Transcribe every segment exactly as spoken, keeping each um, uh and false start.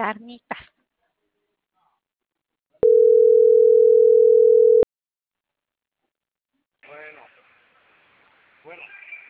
carnitas. Bueno, bueno,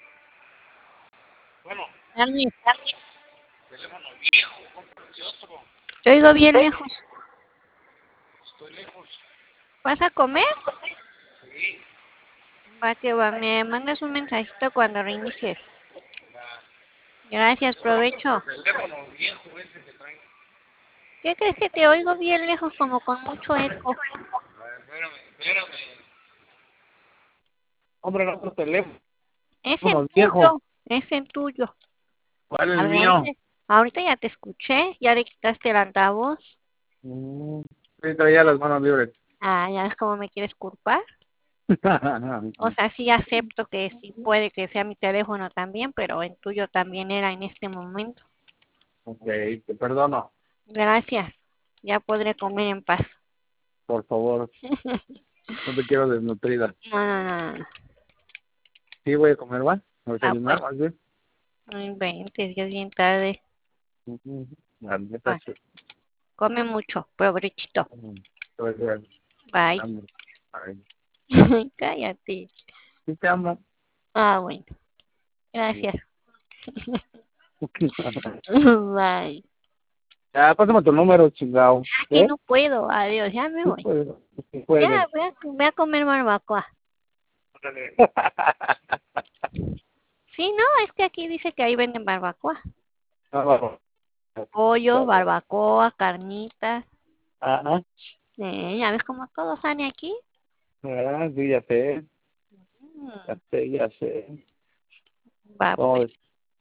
bueno, Carni, teléfono viejo, cómprate otro. te oigo bien lejos. Estoy lejos. ¿Vas a comer? Sí, Va que va, me mandas un mensajito cuando reinicies. la, Gracias, provecho. el teléfono viejo ese que traen. ¿Qué crees que te oigo bien lejos, como con mucho eco? A ver, espérame, espérame. Hombre, el otro teléfono Es el viejo. tuyo, es el tuyo. ¿Cuál es A el ver, mío? ahorita, ahorita ya te escuché, ya le quitaste el altavoz. Mm, sí, traía las manos libres. Ah, ya es como me quieres culpar. O sea, sí acepto que sí puede que sea mi teléfono también, pero el tuyo también era en este momento. Ok, te perdono, Gracias. Ya podré comer en paz. por favor. No te quiero desnutrida. No, no, no, no. Sí, voy a comer, ¿va? A Ah, pues, desayunar, más bien. no inventes, ya es bien tarde. Ujú. La neta, Bueno, sí. come mucho, provechito. Mm, te voy a decir, Bye. hambre. Ay, Cállate. sí te amo. Ah, bueno. Gracias. Bye. Ya, pásame tu número, chingado. Ah, que ¿Eh? no puedo. Adiós, ya me Sí voy. puedes, sí Ya, puedes. voy a, voy a comer barbacoa. Órale. Sí, no, es que aquí dice que ahí venden barbacoa. Ah, bueno. Pollo, barbacoa, carnitas. Ajá. Eh, ya ves cómo todo sale aquí. Ah, sí, ya sé. Ya Mm, sé, ya sé. va, ¿Cómo pues, ves?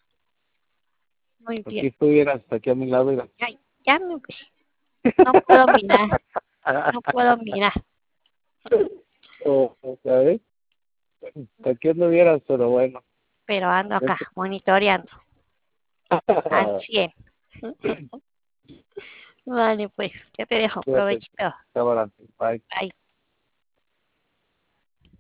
muy bien. Aquí estuvieras, aquí a mi lado. Mira. Ay, ya me voy. No puedo mirar, no puedo mirar. O, o sea, ¿eh? Aquí estuvieras, pero bueno. Pero ando acá, Vente. monitoreando. Al cien. Vale, pues, ya te dejo. Cuídate. Provechito. Cámara. Bye. Bye.